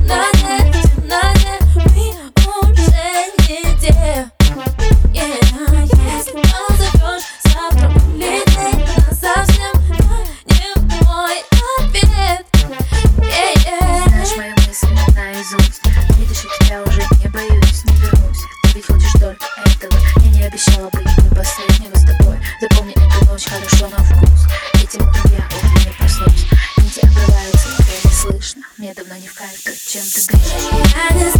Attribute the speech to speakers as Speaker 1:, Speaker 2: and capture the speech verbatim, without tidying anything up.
Speaker 1: темноте, в темноте мы уже не те. Yeah, если позовешь, завтра улететь насовсем, но не мой ответ. Yeah, yeah.
Speaker 2: Знаешь мои мысли наизусть, видишь, я тебя уже не боюсь, не вернусь. Ты ведь хочешь только этого, я не обещала быть до последнего с тобой. Запомни эту ночь хорошо на вкус. Этим утром я утром не проснусь. Нити обрываются, тебя не слышно. Мне давно не в кайф то, чем ты ближе.